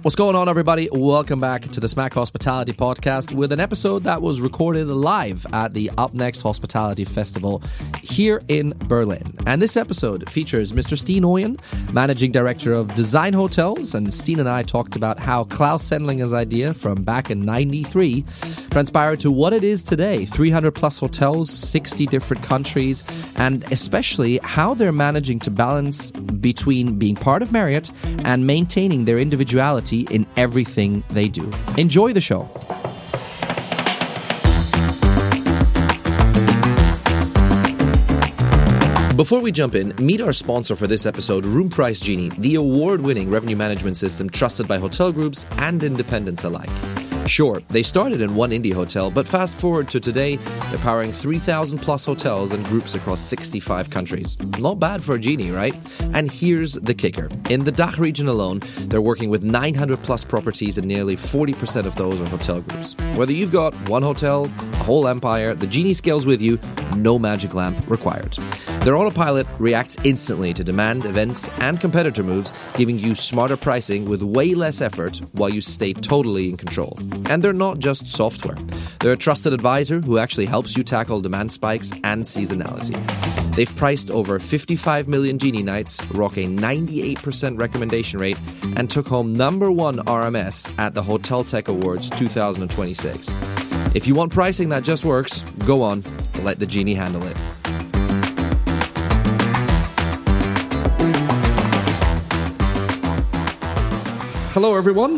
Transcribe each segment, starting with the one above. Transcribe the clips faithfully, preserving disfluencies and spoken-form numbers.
What's going on, everybody? Welcome back to the Smack Hospitality Podcast with an episode that was recorded live at the Up Next Hospitality Festival here in Berlin. And this episode features Mister Steen Oyen, Managing Director of Design Hotels, and Steen and I talked about how Klaus Sendlinger's idea from back in ninety-three transpired to what it is today, three hundred plus hotels, sixty different countries, and especially how they're managing to balance between being part of Marriott and maintaining their individuality in everything they do. Enjoy the show. Before we jump in, meet our sponsor for this episode, Room Price Genie, the award-winning revenue management system trusted by hotel groups and independents alike. Sure, they started in one indie hotel, but fast forward to today, they're powering three thousand plus hotels and groups across sixty-five countries. Not bad for a genie, right? And here's the kicker. In the D A C H region alone, they're working with nine hundred plus properties and nearly forty percent of those are hotel groups. Whether you've got one hotel, a whole empire, the genie scales with you, no magic lamp required. Their autopilot reacts instantly to demand, events, and competitor moves, giving you smarter pricing with way less effort while you stay totally in control. And they're not just software. They're a trusted advisor who actually helps you tackle demand spikes and seasonality. They've priced over fifty-five million Genie nights, rock a ninety-eight percent recommendation rate, and took home number one R M S at the Hotel Tech Awards twenty twenty-six. If you want pricing that just works, go on, let the Genie handle it. Hello, everyone.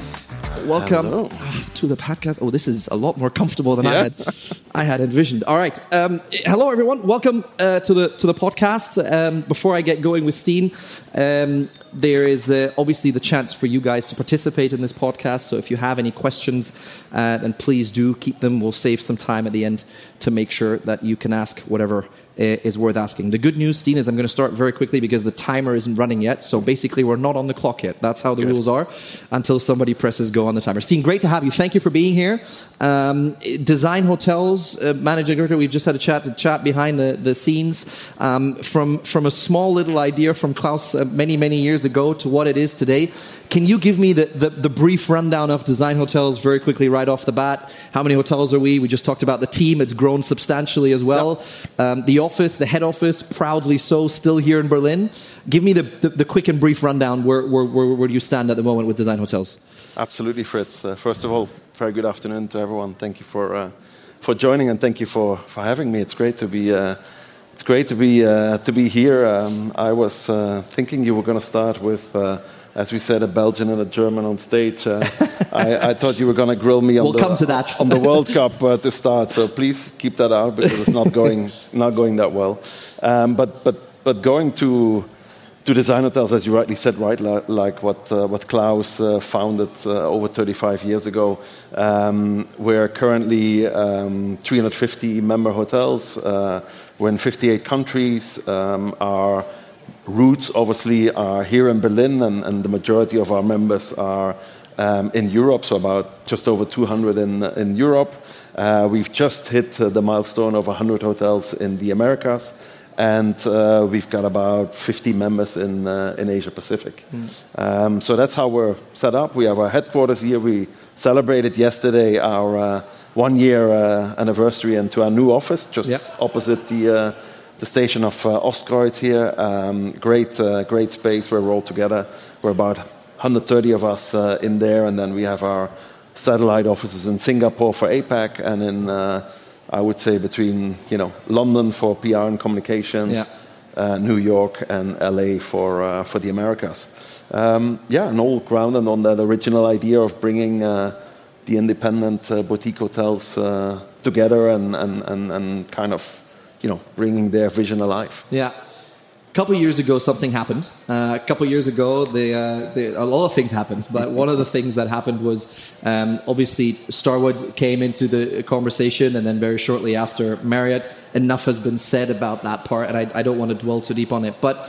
Welcome Hello. to the podcast. Oh, this is a lot more comfortable than yeah. I had I had envisioned. All right. Um, hello, everyone. Welcome uh, to the to the podcast. Um, before I get going with Steen, um, there is uh, obviously the chance for you guys to participate in this podcast. So if you have any questions, uh, then please do keep them. We'll save some time at the end to make sure that you can ask whatever is worth asking. The good news, Steen, is I'm going to start very quickly because the timer isn't running yet. So basically, we're not on the clock yet. That's how the good. rules are until somebody presses go on the timer. Steen, great to have you. Thank you for being here. Um, Design Hotels, uh, Managing Director, we've just had a chat to chat behind the, the scenes. Um, from, from a small little idea from Klaus uh, many, many years ago to what it is today. Can you give me the, the, the brief rundown of Design Hotels very quickly right off the bat? How many hotels are we? We just talked about the team. It's grown substantially as well. Yep. Um, the office, the head office, proudly so, still here in Berlin. Give me the, the, the quick and brief rundown. Where, where, where, where do you stand at the moment with Design Hotels? Absolutely, Fritz. Uh, first of all, very good afternoon to everyone. Thank you for uh, for joining and thank you for, for having me. It's great to be uh, it's great to be uh, to be here. Um, I was uh, thinking you were going to start with. Uh, As we said, a Belgian and a German on stage. Uh, I, I thought you were going to grill me on, we'll the, come to that. on the World Cup uh, to start. So please keep that out because it's not going not going that well. Um, but but but going to to Design Hotels, as you rightly said, right, like, like what uh, what Klaus uh, founded uh, over thirty-five years ago. Um, we're currently um, three hundred fifty member hotels. Uh, we're in fifty-eight countries. Um, our roots obviously are here in Berlin, and, and the majority of our members are um, in Europe, so about just over two hundred in, in Europe. Uh, we've just hit uh, the milestone of one hundred hotels in the Americas, and uh, we've got about fifty members in, uh, in Asia Pacific. Mm. Um, so that's how we're set up. We have our headquarters here. We celebrated yesterday our uh, one-year uh, anniversary into our new office, just yep. opposite the... Uh, The station of uh, Ostkreuz here, um, great, uh, great space where we're all together. We're about one hundred thirty of us uh, in there, and then we have our satellite offices in Singapore for APAC, and in uh, I would say between you know London for P R and communications, yeah. uh, New York and L A for uh, for the Americas. Um, yeah, and all grounded on that original idea of bringing uh, the independent uh, boutique hotels uh, together and, and, and, and kind of. You know, bringing their vision alive. Yeah. A couple of years ago, something happened. Uh, a couple of years ago, the, uh, the, a lot of things happened. But one of the things that happened was, um, obviously, Starwood came into the conversation, and then very shortly after, Marriott. Enough has been said about that part, and I, I don't want to dwell too deep on it. But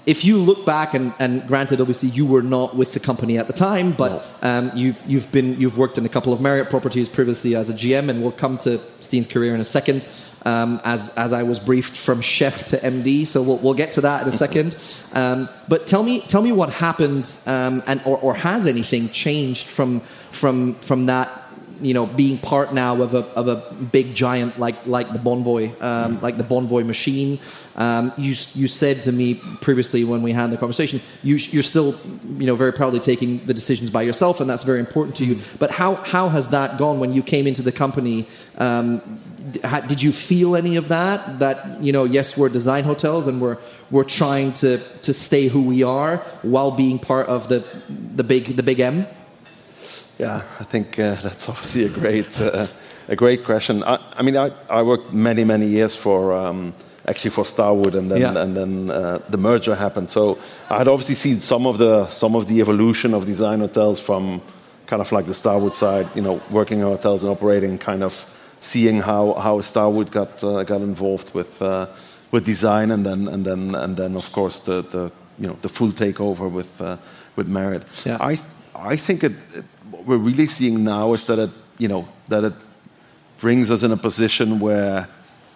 if you look back, and, and granted, obviously, you were not with the company at the time, but No. um, you've you've been you've worked in a couple of Marriott properties previously as a G M, and we'll come to Steen's career in a second. Um, as as I was briefed from chef to M D, so we'll we'll get to that in a second. Um, but tell me tell me what happened, um, and or, or has anything changed from from from that? You know, being part now of a of a big giant like like the Bonvoy, um, like the Bonvoy machine. Um, you you said to me previously when we had the conversation, you you're still, you know, very proudly taking the decisions by yourself, and that's very important to you. But how how has that gone when you came into the company? Um, did you feel any of that? That, you know, yes, we're design hotels and we're we're trying to to stay who we are while being part of the the big the big M. Yeah, I think uh, that's obviously a great, uh, a great question. I, I mean, I, I worked many, many years for um, actually for Starwood, and then Yeah. and then uh, the merger happened. So I had obviously seen some of the some of the evolution of design hotels from kind of like the Starwood side, you know, working in hotels and operating, kind of seeing how how Starwood got uh, got involved with uh, with design, and then and then and then of course the, the you know the full takeover with uh, with Marriott. Yeah. I I think it, it, what we're really seeing now is that it you know that it brings us in a position where,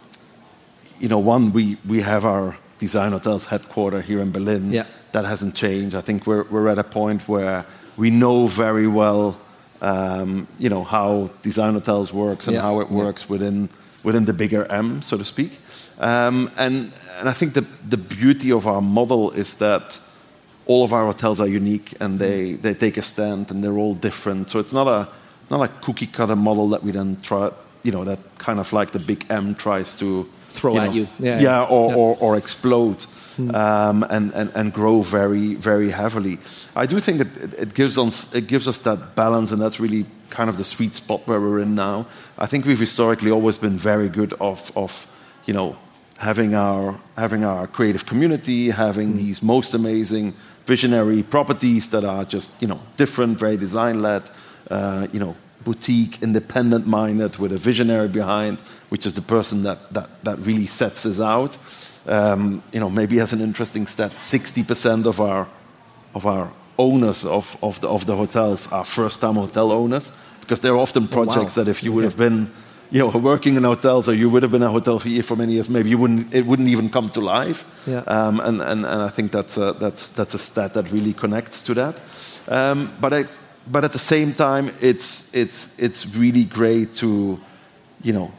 you know, one, we, we have our design hotels headquarter here in Berlin. Yeah. That hasn't changed. I think we're we're at a point where we know very well, um, you know, how design hotels works and Yeah. how it Yeah. works within within the bigger M, so to speak. Um, and and I think the the beauty of our model is that all of our hotels are unique, and they, they take a stand, and they're all different. So it's not a not a cookie cutter model that we then try, you know, that kind of like the big M tries to Throw you at know, you. Yeah, yeah, yeah. or, Yeah. or or explode, um, and, and and grow very very heavily. I do think it, it, it gives us it gives us that balance, and that's really kind of the sweet spot where we're in now. I think we've historically always been very good of of you know having our having our creative community, having Mm. these most amazing visionary properties that are just you know different, very design led, uh, you know. boutique, independent-minded, with a visionary behind, which is the person that that, that really sets us out. Um, you know, maybe as an interesting stat, sixty percent of our of our owners of of the of the hotels are first-time hotel owners, because they're often projects wow. that if you would have been, you know, working in hotels, or you would have been a hotelier for many years, maybe you wouldn't it wouldn't even come to life. Yeah. Um, and, and and I think that's a, that's that's a stat that really connects to that. Um, but I. But at the same time, it's it's it's really great to, you know,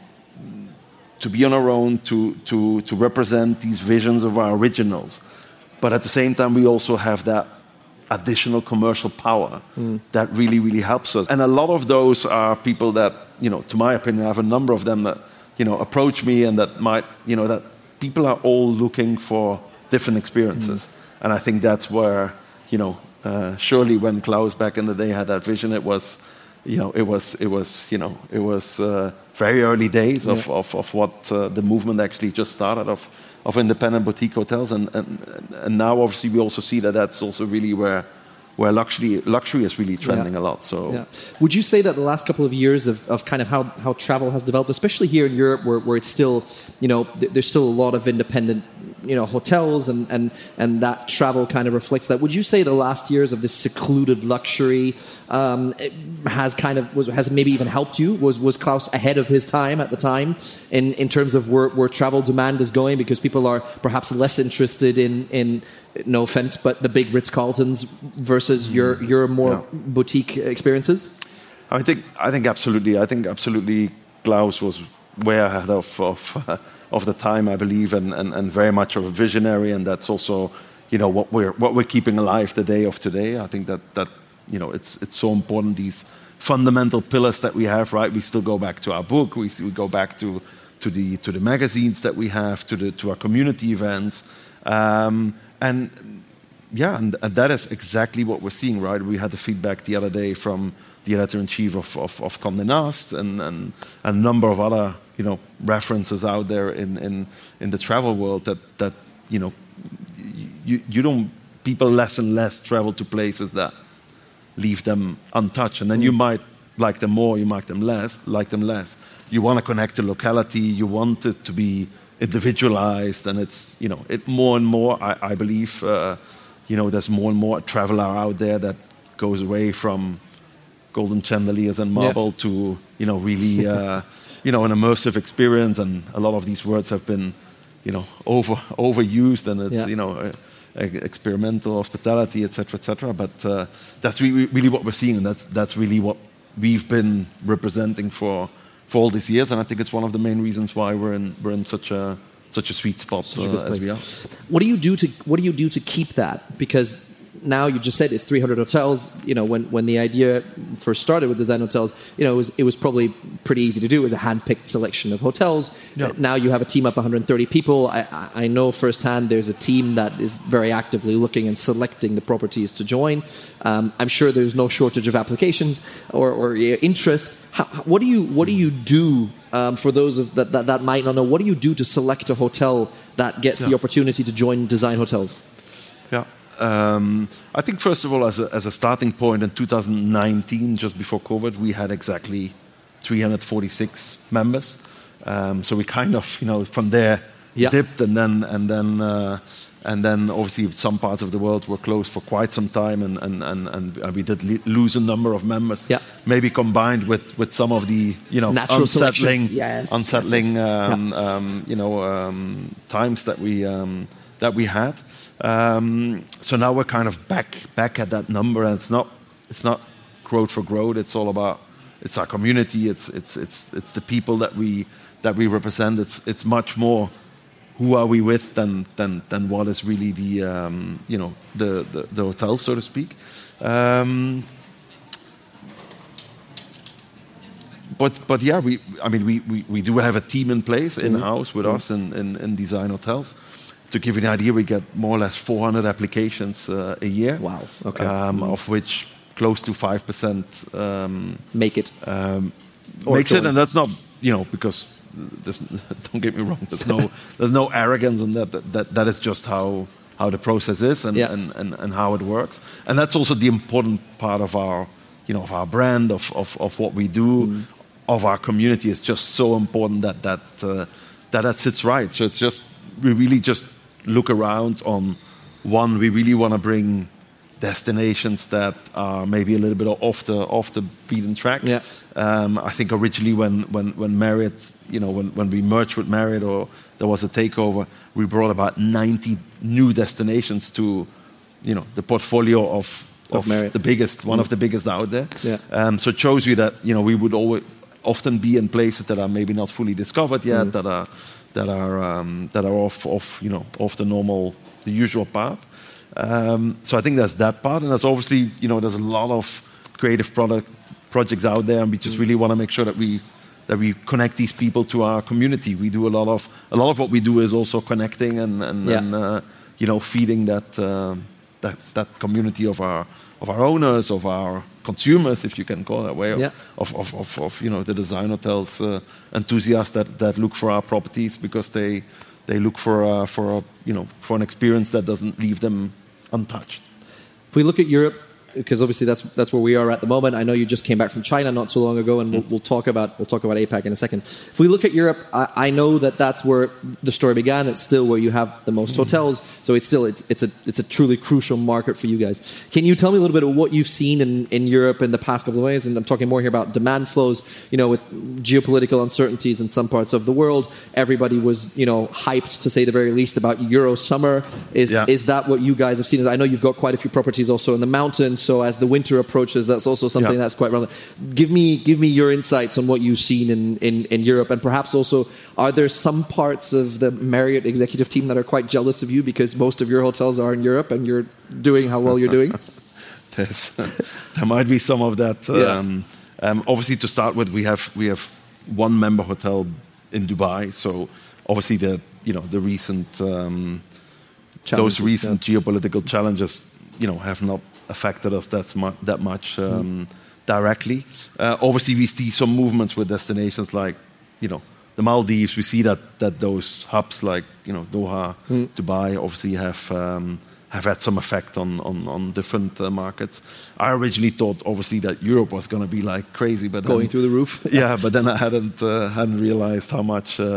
to be on our own, to to to represent these visions of our originals. But at the same time, we also have that additional commercial power mm. that really really helps us. And a lot of those are people that, you know, to my opinion, I have a number of them that, you know, approach me, and that might, you know, that people are all looking for different experiences. Mm. And I think that's where, you know. Uh, surely, when Klaus back in the day had that vision, it was, you know, it was, it was, you know, it was uh, very early days of, yeah. of, of what uh, the movement actually just started of, of independent boutique hotels, and, and and now obviously we also see that that's also really where where luxury luxury is really trending yeah. a lot. So, yeah. Would you say that the last couple of years of, of kind of how, how travel has developed, especially here in Europe, where, where it's still, you know, th- there's still a lot of independent, you know, hotels, and, and, and that travel kind of reflects that. Would you say the last years of this secluded luxury um, has kind of was, has maybe even helped you? Was was Klaus ahead of his time at the time in, in terms of where, where travel demand is going, because people are perhaps less interested in, in no offense, but the big Ritz-Carltons versus your your more yeah. boutique experiences? I think I think absolutely. I think absolutely Klaus was way ahead of of, uh, of the time, I believe, and, and, and very much of a visionary, and that's also, you know, what we're what we're keeping alive the day of today. I think that that you know it's it's so important, these fundamental pillars that we have. Right, we still go back to our book. We we go back to to the to the magazines that we have, to the to our community events. Um, And yeah, and that is exactly what we're seeing, right? We had the feedback the other day from the editor-in-chief of, of, of Condé Nast, and, and a number of other, you know, references out there in, in, in the travel world that, that you know, you, you don't, people less and less travel to places that leave them untouched. And then mm. you might like them more, you might them less, like them less. You want to connect to locality, you want it to be individualized, and it's, you know, it more and more, I, I believe, uh, you know, there's more and more a traveler out there that goes away from golden chandeliers and marble yeah. to, you know, really, uh, you know, an immersive experience. And a lot of these words have been, you know, over overused, and it's, yeah. you know, uh, experimental hospitality, et cetera, et cetera. But uh, that's really, really what we're seeing, and that's that's really what we've been representing for for all these years. And I think it's one of the main reasons why we're in we're in such a such a sweet spot uh, as we are. What do you do to What do you do to keep that? Because now you just said it's three hundred hotels. You know, when, when the idea first started with Design Hotels, you know, it was it was probably pretty easy to do. It was a hand-picked selection of hotels. Yeah. Now you have a team of one hundred thirty people. I, I know firsthand there's a team that is very actively looking and selecting the properties to join. Um, I'm sure there's no shortage of applications or, or interest. How, what do you What do you do um, for those of that, that that might not know? What do you do to select a hotel that gets yeah. the opportunity to join Design Hotels? Yeah. Um, I think, first of all, as a, as a starting point, in two thousand nineteen, just before COVID, we had exactly three hundred forty-six members. Um, so we kind of, you know, from there yeah. dipped, and then and then uh, and then obviously some parts of the world were closed for quite some time, and and and, and we did le- lose a number of members. Yeah. Maybe combined with, with some of the, you know, natural unsettling, yes. unsettling, yes, yes. Um, yeah. um, you know, um, times that we um, that we had. Um, so now we're kind of back back at that number, and it's not it's not growth for growth. It's all about it's our community. It's it's it's it's the people that we that we represent. It's it's much more who are we with than than than what is really the um, you know the, the the hotel, so to speak. Um, but but yeah, we I mean we, we, we do have a team in place in house with mm-hmm. us in, in, in Design Hotels. To give you an idea, we get more or less four hundred applications uh, a year. Wow. Okay. Um, mm-hmm. Of which close to five percent um, make it. Um, makes join. It, and that's not, you know, because don't get me wrong. There's no there's no arrogance in that. That that, that is just how how the process is and, yeah. and, and, and how it works. And that's also the important part of our, you know, of our brand, of of, of what we do, mm. of our community. Is just so important that that uh, that that sits right. So it's just we really just. Look around on one. We really want to bring destinations that are maybe a little bit off the off the beaten track. Yeah. Um, I think originally when when when Marriott, you know, when, when we merged with Marriott or there was a takeover, we brought about ninety new destinations to, you know, the portfolio of of, of Marriott, the biggest, one mm. of the biggest out there. Yeah. Um, so it shows you that, you know, we would always often be in places that are maybe not fully discovered yet, mm. that are. that are um, that are off, off you know off the normal the usual path. Um, so I think there's that part, and there's obviously, you know, there's a lot of creative product projects out there, and we just really want to make sure that we that we connect these people to our community. We do a lot of a lot of what we do is also connecting and and, yeah. and uh, you know feeding that uh, that that community of our of our owners, of our consumers, if you can call it that way, of, yeah. of, of, of, of you know the Design Hotels uh, enthusiasts that, that look for our properties because they they look for uh, for a, you know for an experience that doesn't leave them untouched. If we look at Europe, because obviously that's that's where we are at the moment. I know you just came back from China not so long ago, and we'll, we'll talk about we'll talk about APAC in a second. If we look at Europe, I, I know that that's where the story began. It's still where you have the most hotels, so it's still it's it's a it's a truly crucial market for you guys. Can you tell me a little bit of what you've seen in, in Europe in the past couple of years? And I'm talking more here about demand flows. You know, with geopolitical uncertainties in some parts of the world, everybody was you know hyped, to say the very least, about Euro summer. Is yeah. is that what you guys have seen? I know you've got quite a few properties also in the mountains. So as the winter approaches, that's also something yeah. that's quite relevant. Give me give me your insights on what you've seen in, in, in Europe, and perhaps also, are there some parts of the Marriott executive team that are quite jealous of you because most of your hotels are in Europe and you're doing how well you're doing? There's, there might be some of that. Yeah. Um, um, obviously, to start with, we have we have one member hotel in Dubai. So obviously, the you know the recent um, those recent yeah. geopolitical challenges, you know, have not affected us that, mu- that much um, mm. directly. Uh, obviously, we see some movements with destinations like, you know, the Maldives. We see that that those hubs like, you know, Doha, mm. Dubai, obviously have um, have had some effect on on, on different uh, markets. I originally thought, obviously, that Europe was going to be like crazy, but going then, through the roof. yeah, but then I hadn't uh, hadn't realized how much uh,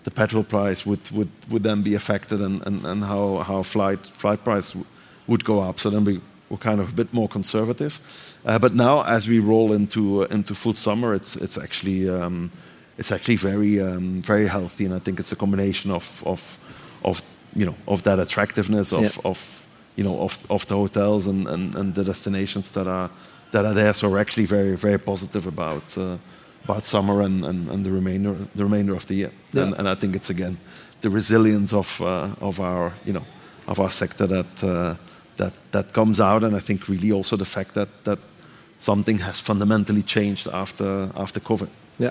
the petrol price would, would, would then be affected, and, and, and how, how flight flight price w- would go up. So then we were kind of a bit more conservative. Uh, but now, as we roll into uh, into full summer, it's it's actually um, it's actually very um, very healthy, and I think it's a combination of of, of you know of that attractiveness of, yeah. of you know of, of the hotels and, and, and the destinations that are that are there. So we're actually very very positive about uh, about summer and, and, and the remainder the remainder of the year. Yeah. And, and I think it's again the resilience of uh, of our you know of our sector that uh, that that comes out, and I think really also the fact that that something has fundamentally changed after after COVID. Yeah.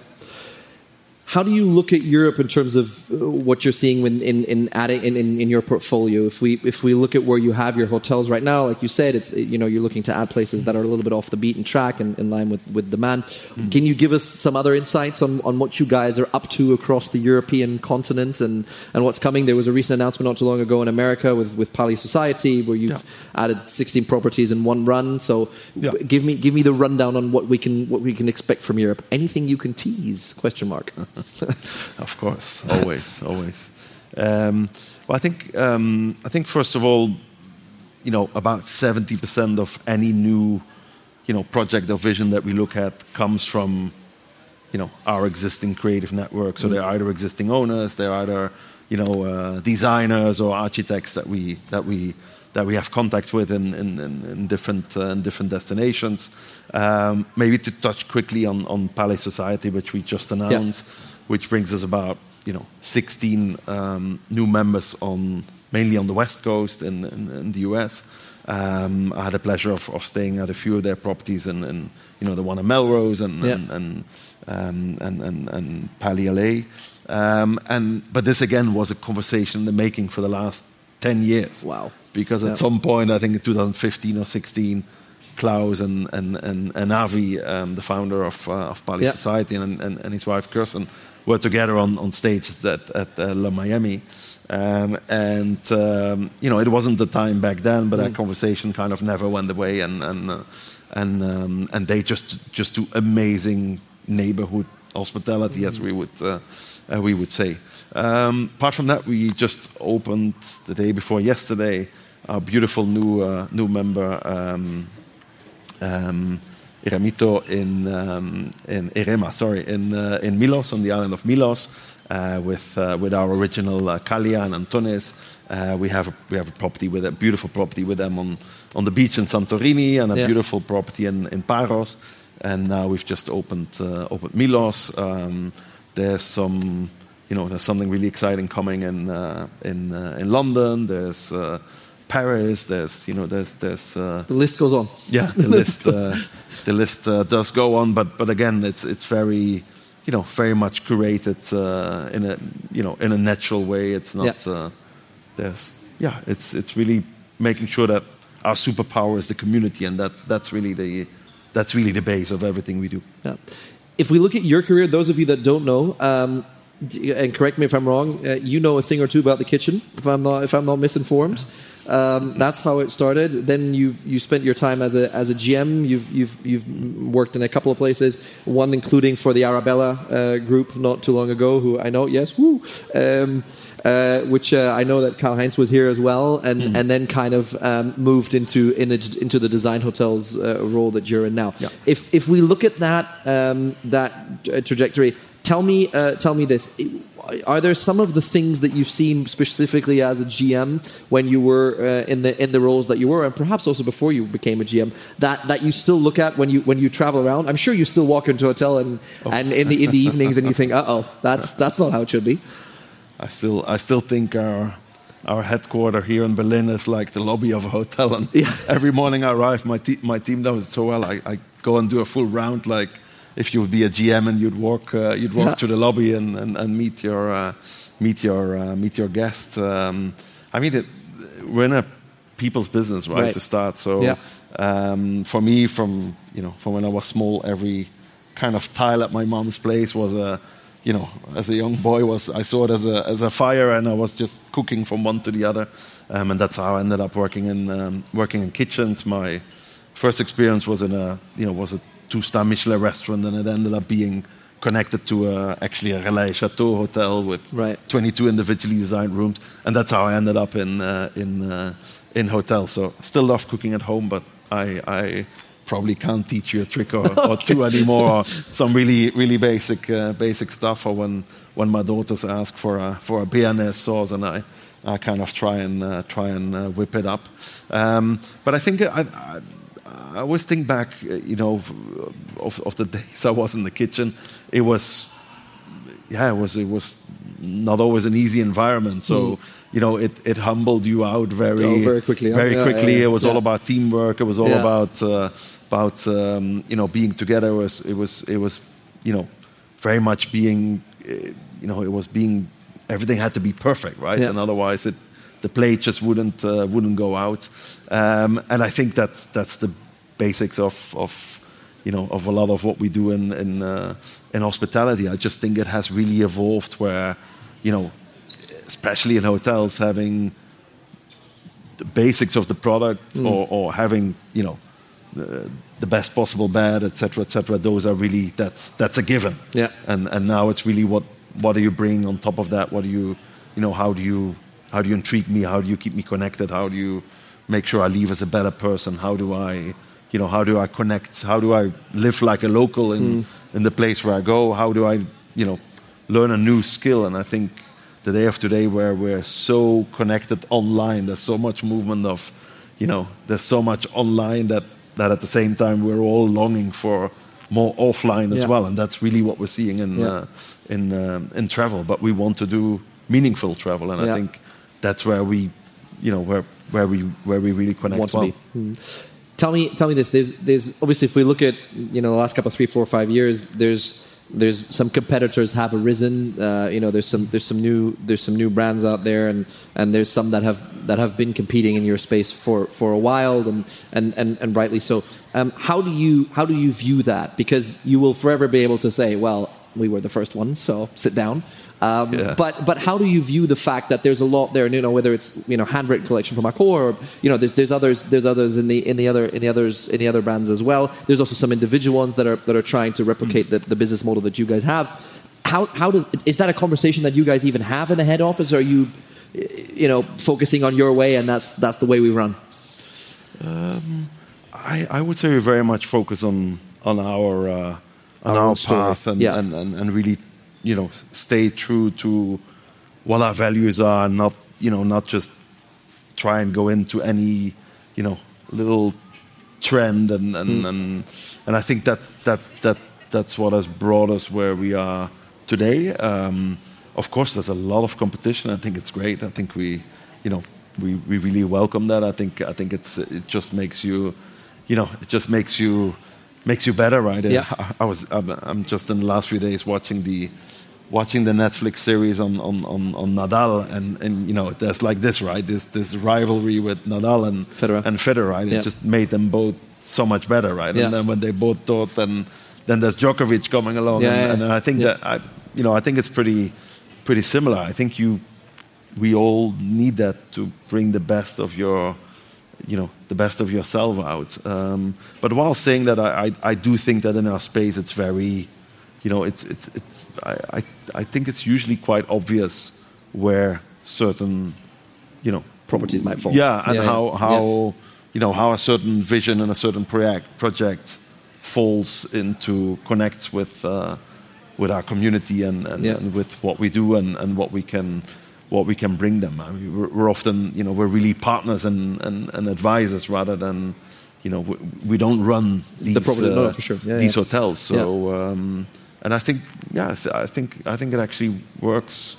How do you look at Europe in terms of what you're seeing when in in adding in, in, in your portfolio? If we if we look at where you have your hotels right now, like you said, it's you know you're looking to add places that are a little bit off the beaten track and in line with, with demand. Mm. Can you give us some other insights on, on what you guys are up to across the European continent and, and what's coming? There was a recent announcement not too long ago in America with, with Palais Society where you've yeah. added sixteen properties in one run. So yeah. give me give me the rundown on what we can what we can expect from Europe. Anything you can tease? Question mark. Of course, always, always. Um, well, I think um, I think first of all, you know, about seventy percent of any new, you know, project or vision that we look at comes from, you know, our existing creative network. So mm. they're either existing owners, they're either, you know, uh, designers or architects that we that we that we have contact with in in, in different uh, in different destinations. Um, maybe to touch quickly on on Palais Society, which we just announced. Yeah. Which brings us about, you know, sixteen um, new members on mainly on the West Coast in, in, in the U S. Um, I had the pleasure of, of staying at a few of their properties, and you know the one in Melrose and yeah. and and, um, and and and Palais L A. Um, and but this again was a conversation in the making for the last ten years. Wow! Because at yeah. some point, I think in two thousand fifteen or sixteen. Klaus and and and, and Avi, um, the founder of uh, of Palais yeah. Society, and, and and his wife Kirsten were together on, on stage at at uh, La Miami, um, and um, you know it wasn't the time back then, but mm. that conversation kind of never went away, and and uh, and um, and they just just do amazing neighborhood hospitality, mm. as we would uh, uh, we would say. Um, apart from that, we just opened the day before yesterday our beautiful new uh, new member. Um, Um, Eremito in um, in Erema, sorry, in uh, in Milos, on the island of Milos, uh, with uh, with our original uh, Kalia and Antonis. Uh, we have a, we have a property with a beautiful property with them on, on the beach in Santorini, and a yeah. beautiful property in, in Paros. And now we've just opened uh, opened Milos. Um, there's some, you know, there's something really exciting coming in uh, in uh, in London. There's uh, Paris, there's, you know, there's, there's uh, the list goes on. Yeah, the list, uh, the list uh, does go on, but but again, it's it's very, you know, very much curated uh, in a, you know, in a natural way. It's not, yeah. Uh, there's, yeah, it's it's really making sure that our superpower is the community, and that that's really the, that's really the base of everything we do. Yeah. If we look at your career, those of you that don't know. Um, and correct me if I'm wrong. Uh, you know a thing or two about the kitchen, if I'm not if I'm not misinformed. Um, that's how it started. Then you you spent your time as a as a G M. You've you've you've worked in a couple of places. One including for the Arabella uh, group not too long ago. Who I know, yes, woo. Um, uh, which uh, I know that Karl-Heinz was here as well, and mm. and then kind of um, moved into in the, into the design hotels uh, role that you're in now. Yeah. If if we look at that um, that trajectory. Tell me, uh, tell me this. Are there some of the things that you've seen specifically as a G M when you were uh, in the in the roles that you were, and perhaps also before you became a G M, that, that you still look at when you when you travel around? I'm sure you still walk into a hotel and, oh. and in the in the evenings and you think, uh oh, that's that's not how it should be. I still I still think our our headquarter here in Berlin is like the lobby of a hotel, and yeah. every morning I arrive, my te- my team does it so well. I, I go and do a full round like. If you would be a G M and you'd walk, uh, you'd walk yeah. through the lobby and, and, and meet your uh, meet your uh, meet your guests. Um, I mean, it, we're in a people's business, right? right. To start, so yeah. um, for me, from you know, from when I was small, every kind of tile at my mom's place was a, you know, as a young boy, was I saw it as a as a fire, and I was just cooking from one to the other, um, and that's how I ended up working in um, working in kitchens. My first experience was in a, you know, was a two-star Michelin restaurant, and it ended up being connected to uh, actually a Relais Chateau hotel with right. twenty-two individually designed rooms, and that's how I ended up in uh, in uh, in hotels. So still love cooking at home, but I, I probably can't teach you a trick or, or two anymore, or some really really basic uh, basic stuff. Or when when my daughters ask for a for a béarnaise sauce, and I. I kind of try and uh, try and uh, whip it up, um, but I think I, I, I always think back, you know, of, of the days I was in the kitchen. It was, yeah, it was it was not always an easy environment. So mm. you know, it, it humbled you out very oh, very quickly. Very yeah, quickly. Yeah, yeah. It was yeah. all about teamwork. It was all yeah. about uh, about um, you know being together. It was it was it was you know very much being you know it was being. Everything had to be perfect, right? Yeah. And otherwise, it, the plate just wouldn't uh, wouldn't go out. Um, and I think that that's the basics of, of you know of a lot of what we do in in, uh, in hospitality. I just think it has really evolved, where you know, especially in hotels, having the basics of the product mm. or, or having you know the, the best possible bed, et cetera, et cetera. Those are really that's that's a given. Yeah. And and now it's really what. What do you bring on top of that? What do you, you know, how do you, how do you intrigue me? How do you keep me connected? How do you make sure I leave as a better person? How do I, you know, how do I connect? How do I live like a local in, mm. in the place where I go? How do I, you know, learn a new skill? And I think the day of today, where we're so connected online, there's so much movement of, you know, there's so much online that that at the same time we're all longing for more offline as yeah. well, and that's really what we're seeing in yeah. uh, in um, in travel. But we want to do meaningful travel, and yeah. I think that's where we, you know, where where we where we really connect. Want well. to be. Mm. Tell me, tell me this. There's there's obviously, if we look at you know the last couple of three, four, five years, there's there's some competitors have arisen. Uh, you know, there's some there's some new there's some new brands out there, and, and there's some that have that have been competing in your space for, for a while, and and, and, and rightly so. Um, how do you how do you view that? Because you will forever be able to say, well, we were the first ones, so sit down. Um, yeah. But but how do you view the fact that there's a lot there? You know, whether it's you know handwritten collection from Accor, or you know, there's there's others there's others in the in the other in the others in the other brands as well. There's also some individual ones that are that are trying to replicate the, the business model that you guys have. How how does is that a conversation that you guys even have in the head office? Or are you you know focusing on your way and that's that's the way we run? Um, I I would say we very much focus on on our uh, on our, our path and, yeah. and, and and really. You know, stay true to what our values are, not you know, not just try and go into any you know little trend, and and mm. and, and I think that that that that's what has brought us where we are today. Um, of course, there's a lot of competition. I think it's great. I think we, you know, we, we really welcome that. I think I think it's it just makes you, you know, it just makes you makes you better, right? Yeah. I, I was I'm, I'm just in the last few days watching the. Watching the Netflix series on, on, on, on Nadal, and, and you know there's like this, right? This this rivalry with Nadal and Federer, and Federer, right? Yeah. It just made them both so much better, right? Yeah. And then when they both thought, then then there's Djokovic coming along, yeah, and, yeah. and I think yeah. that I, you know I think it's pretty pretty similar. I think you we all need that to bring the best of your you know the best of yourself out. Um, but while saying that, I, I I do think that in our space it's very You know, it's it's it's. I, I I think it's usually quite obvious where certain, you know, properties might fall. Yeah, and yeah, how yeah. how yeah. you know how a certain vision and a certain project project falls into connects with uh, with our community and and, yeah. and with what we do and, and what we can what we can bring them. I mean, we're, we're often you know we're really partners and, and, and advisors rather than. You know, we, we don't run these, the property, uh, no, for sure. yeah, these yeah. hotels. So. Yeah. Um, And I think, yeah, I, th- I think I think it actually works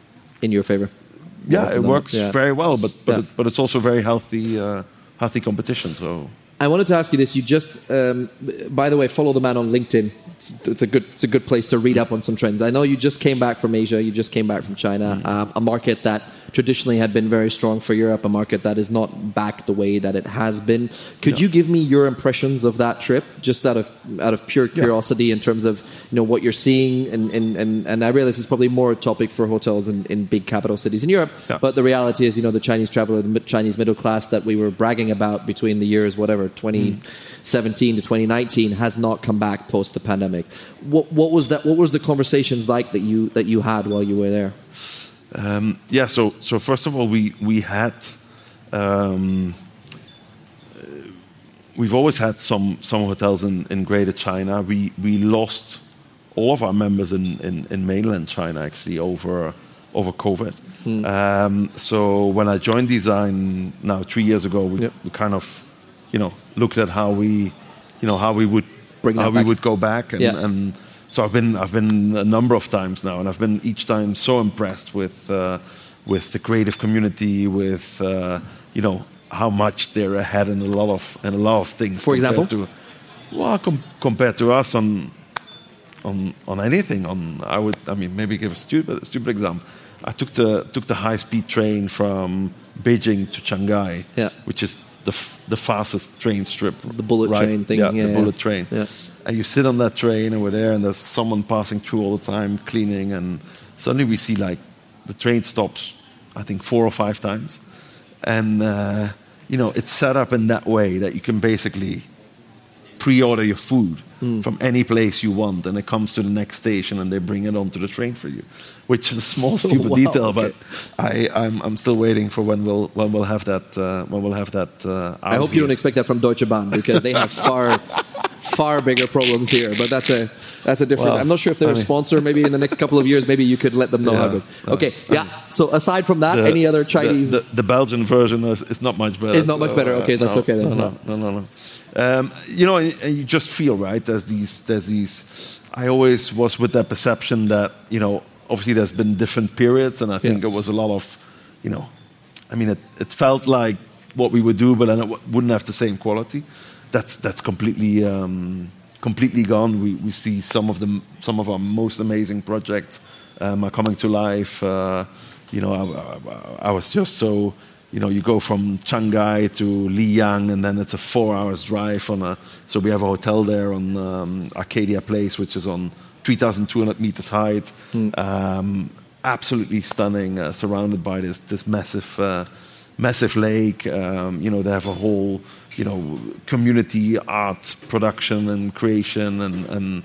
in your favor. Yeah, it works yeah. very well, but but yeah. it, but it's also very healthy uh, healthy competition. So I wanted to ask you this. You just, um, by the way, follow the man on LinkedIn. It's, it's a good it's a good place to read up on some trends. I know you just came back from Asia. You just came back from China, mm. um, a market that traditionally had been very strong for Europe, a market that is not back the way that it has been. Could yeah. you give me your impressions of that trip, just out of out of pure curiosity, yeah. in terms of you know what you're seeing? And and, and, and I realize it's probably more a topic for hotels in, in big capital cities in Europe. Yeah. But the reality is, you know, the Chinese traveler, the Chinese middle class that we were bragging about between the years, whatever, twenty seventeen to twenty nineteen has not come back post the pandemic. What, what was that? What was the conversations like that you that you had while you were there? Um, yeah. So so first of all, we we had. Um, we've always had some some hotels in, in Greater China. We we lost all of our members in, in, in mainland China actually over over COVID. Hmm. Um, so when I joined Design now three years ago, we, yep. we kind of, you know, looked at how we, you know, how we would Bring how that we back. would go back, and, Yeah. and so I've been I've been a number of times now, and I've been each time so impressed with uh, with the creative community, with uh, you know how much they're ahead in a lot of in a lot of things. For example, to, well, com- compared to us on. On, on anything, on I would I mean maybe give a stupid a stupid example. I took the took the high speed train from Beijing to Shanghai, yeah. which is the f- the fastest train strip. The bullet right? train thing, yeah, yeah, the yeah. bullet train. Yeah. And you sit on that train, and we're there, and there's someone passing through all the time, cleaning, and suddenly we see like the train stops, I think four or five times, and uh, you know it's set up in that way that you can basically pre-order your food mm. from any place you want, and it comes to the next station, and they bring it onto the train for you, which is a small stupid wow, detail, okay. but I, I'm, I'm still waiting for when we'll when we'll have that uh, when we'll have that. Uh, I hope here. you don't expect that from Deutsche Bahn, because they have far far bigger problems here. But that's a that's a different. Well, I'm not sure if they're I a mean, sponsor. Maybe in the next couple of years, maybe you could let them know yeah, how it goes. no, Okay, I yeah. mean, So aside from that, the, any other Chinese? The, the, the Belgian version is, is not much better. It's not much so, better. Okay, uh, that's no, okay then. No, no, no, no. no. Um, you know, and, and you just feel right. There's these, there's these. I always was with that perception that you know, obviously there's been different periods, and I think yeah. it was a lot of, you know, I mean, it, it felt like what we would do, but then it w- wouldn't have the same quality. That's that's completely um, completely gone. We we see some of the some of our most amazing projects um, are coming to life. Uh, you know, I, I, I was just so. You know, you go from Shanghai to Liyang, and then it's a four hours drive on a. So we have a hotel there on um, Arcadia Place, which is on three thousand two hundred meters height. Mm. Um, absolutely stunning, uh, surrounded by this this massive, uh, massive lake. Um, you know, they have a whole, you know, community art production and creation, and, and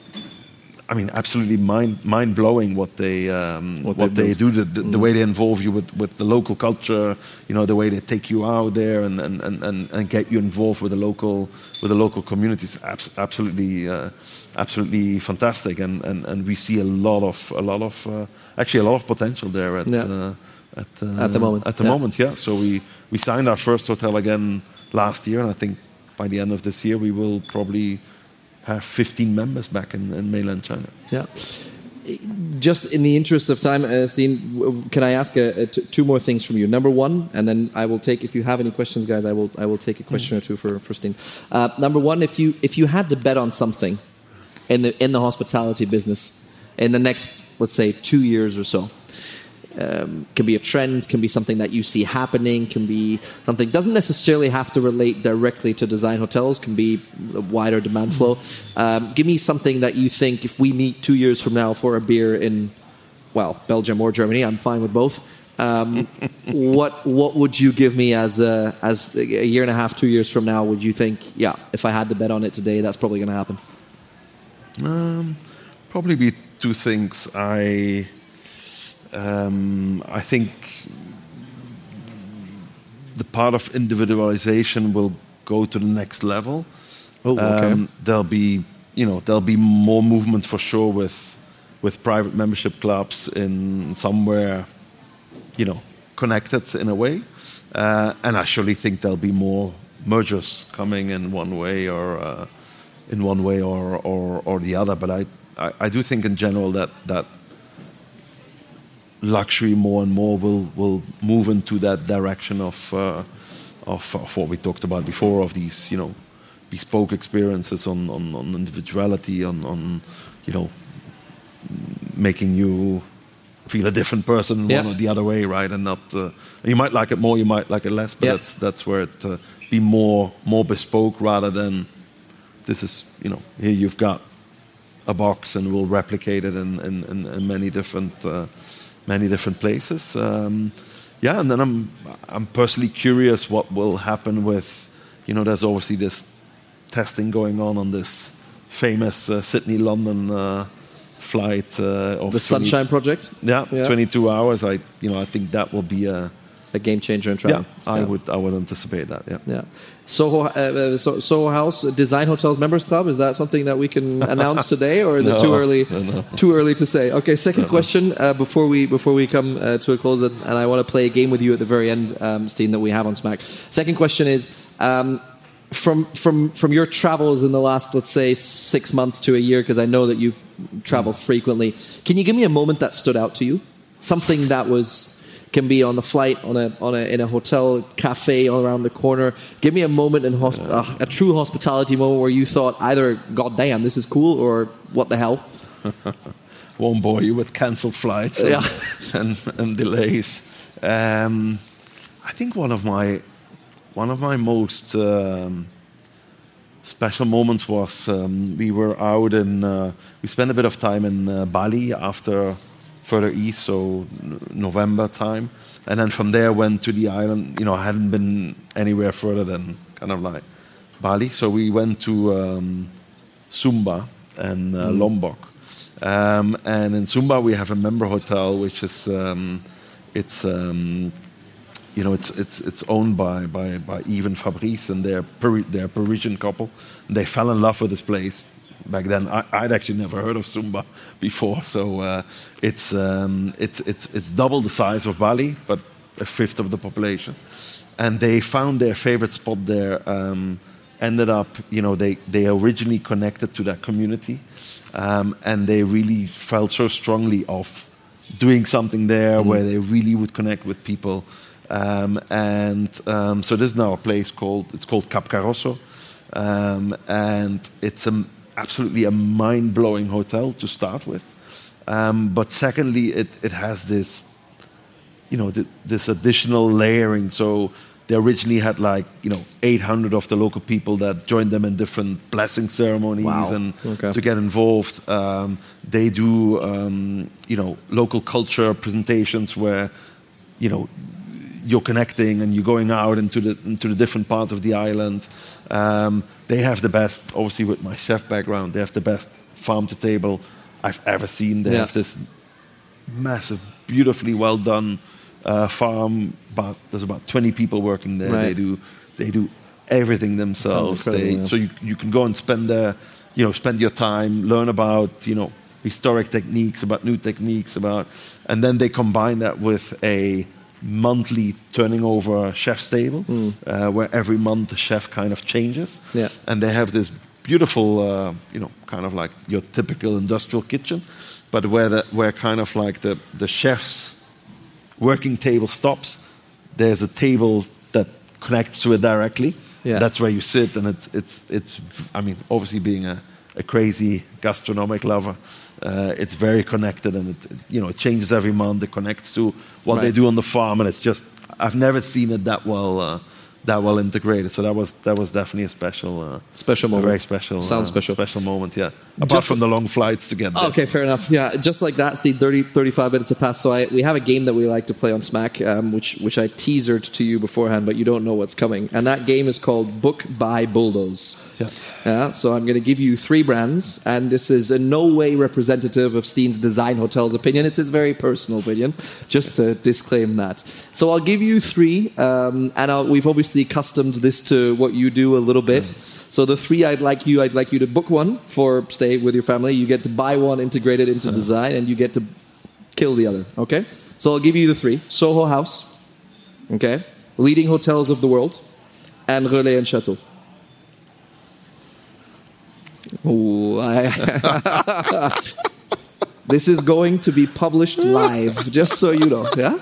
I mean, absolutely mind mind blowing what they um, what, what they do, the, the, mm. the way they involve you with, with the local culture, you know, the way they take you out there and and, and, and get you involved with the local with the local communities. Abs- absolutely, uh, absolutely fantastic, and, and, and we see a lot of a lot of uh, actually a lot of potential there at yeah. uh, at, uh, at the moment. At the yeah. moment, yeah. So we we signed our first hotel again last year, and I think by the end of this year we will probably have fifteen members back in, in mainland China. Yeah. Just in the interest of time, uh, Steen, can I ask a, a t- two more things from you? Number one, and then I will take, if you have any questions, guys, I will I will take a question mm. or two for, for Steen. Uh, number one, if you if you had to bet on something in the in the hospitality business in the next, let's say, two years or so, Um, can be a trend, can be something that you see happening, can be something, doesn't necessarily have to relate directly to design hotels, can be a wider demand flow. Um, give me something that you think, if we meet two years from now for a beer in, well, Belgium or Germany, I'm fine with both. Um, what what would you give me as a, as a year and a half, two years from now? Would you think, yeah, if I had to bet on it today, that's probably going to happen? Um, probably be two things. I... Um, I think the part of individualization will go to the next level. Oh, okay. Um, there'll be, you know, there'll be more movement for sure with with private membership clubs in somewhere, you know, connected in a way. Uh, and I surely think there'll be more mergers coming in one way or uh, in one way or, or or the other. But I, I I do think in general that that. luxury more and more will will move into that direction of, uh, of of what we talked about before, of these, you know, bespoke experiences on, on, on individuality, on, on you know, making you feel a different person yeah. one or the other way, right? And not uh, you might like it more, you might like it less, but yeah. that's that's where it uh, be more more bespoke rather than this is, you know, here you've got a box and we'll replicate it in in, in, in many different. Uh, many different places. Um, yeah, and then I'm I'm personally curious what will happen with, you know, there's obviously this testing going on on this famous uh, Sydney-London uh, flight. Uh, of the Sunshine Project? Yeah, yeah, twenty-two hours. I, you know, I think that will be a... a game changer in travel. Yeah, I yeah. would I would anticipate that, yeah. Yeah. Soho, uh, so, Soho House Design Hotels Members Club, is that something that we can announce today, or is no, it too early no, no. too early to say? Okay, second no, question uh, before we before we come uh, to a close, and, and I want to play a game with you at the very end, um, Steen, that we have on Smack. Second question is, um, from from from your travels in the last, let's say, six months to a year, because I know that you've traveled frequently, can you give me a moment that stood out to you? Something that was... can be on the flight, on a on a in a hotel, cafe all around the corner. Give me a moment in hosp- uh, a true hospitality moment where you thought either, God damn, this is cool, or what the hell? Won't bore you with cancelled flights and, yeah. and, and delays. Um, I think one of my one of my most um, special moments was um, we were out in uh, we spent a bit of time in uh, Bali after. Further east, so November time, and then from there went to the island. You know, I hadn't been anywhere further than kind of like Bali, so we went to um, Sumba and uh, mm. Lombok, um, and in Sumba we have a member hotel, which is um, it's um, you know it's it's it's owned by by by Yves and Fabrice, and they're Pari- they're a Parisian couple. They fell in love with this place. Back then, I, I'd actually never heard of Sumba before, so uh, it's um, it's it's it's double the size of Bali, but a fifth of the population. And they found their favorite spot there. Um, ended up, you know, they they originally connected to that community, um, and they really felt so strongly of doing something there mm-hmm. where they really would connect with people. Um, and um, so this is now a place called it's called Cap Carosso, um, and it's a absolutely a mind-blowing hotel to start with, um, but secondly, it, it has this, you know, th- this additional layering. So they originally had like you know eight hundred of the local people that joined them in different blessing ceremonies wow. and okay. to get involved. Um, they do um, you know local culture presentations where you know you're connecting and you're going out into the into the different parts of the island. Um, they have the best, obviously with my chef background, they have the best farm to table I've ever seen. They yeah. have this massive, beautifully well done uh, farm. About, there's about twenty people working there. Right. They do they do everything themselves. They, yeah. So you you can go and spend there, you know, spend your time, learn about you know historic techniques, about new techniques, about, and then they combine that with a monthly turning over chef's table, mm. uh, where every month the chef kind of changes. Yeah. And they have this beautiful, uh, you know, kind of like your typical industrial kitchen, but where the, where kind of like the, the chef's working table stops, there's a table that connects to it directly. Yeah. That's where you sit, and it's, it's, it's I mean, obviously being a, a crazy gastronomic lover, Uh, it's very connected, and it, you know it changes every month. It connects to what right. they do on the farm, and it's just I've never seen it that well uh, that well integrated. So that was that was definitely a special uh, special moment, a very special, sounds uh, special, special moment. Yeah, apart just from the long flights to get there. Okay, fair enough. Yeah, just like that, Steve. thirty, thirty-five minutes have passed. So I, we have a game that we like to play on Smack, um, which which I teasered to you beforehand, but you don't know what's coming. And that game is called Book, Buy, Bulldoze. Yeah. Yeah. So I'm going to give you three brands, and this is in no way representative of Steen's Design Hotels opinion. It's his very personal opinion. Just to disclaim that. So I'll give you three, um, and I'll, we've obviously customed this to what you do a little bit. Yeah. So the three I'd like you, I'd like you to book one for stay with your family. You get to buy one, integrate it into yeah. design, and you get to kill the other. Okay. So I'll give you the three: Soho House, okay, leading hotels of the world, and Relais and Chateau. Ooh, I this is going to be published live, just so you know. Yeah.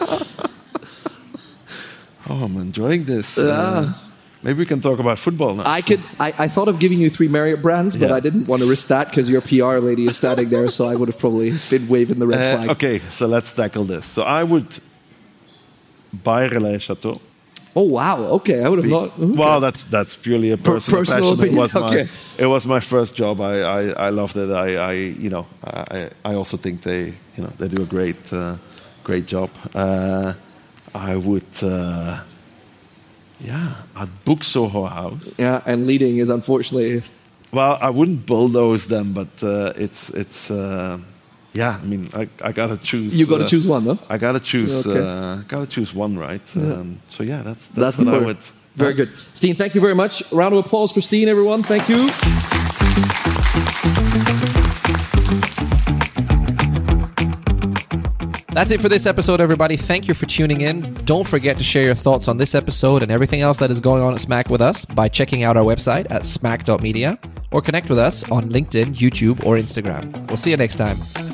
Oh, I'm enjoying this. Yeah. Uh, maybe we can talk about football now. I could. I, I thought of giving you three Marriott brands, but yeah. I didn't want to risk that because your P R lady is standing there, so I would have probably been waving the red uh, flag. Okay, so let's tackle this. So I would buy Relais Chateau. Oh wow! Okay, I would have not. Okay. Well, that's that's purely a personal, personal passion. opinion. It was my okay. it was my first job. I, I, I loved it. I, I you know I, I also think they you know they do a great uh, great job. Uh, I would uh, Yeah, I'd book Soho House. Yeah, and leading is unfortunately... Well, I wouldn't bulldoze them, but uh, it's... it's uh, yeah, I mean, I, I got to choose... You got to uh, choose one, though? I got to choose Okay. uh, got to choose one, right? Yeah. Um, so yeah, that's, That's that's, the what I word. would... Very good. Steen, thank you very much. Round of applause for Steen, everyone. Thank you. That's it for this episode, everybody. Thank you for tuning in. Don't forget to share your thoughts on this episode and everything else that is going on at Smack with us by checking out our website at smack dot media or connect with us on LinkedIn, YouTube, or Instagram. We'll see you next time.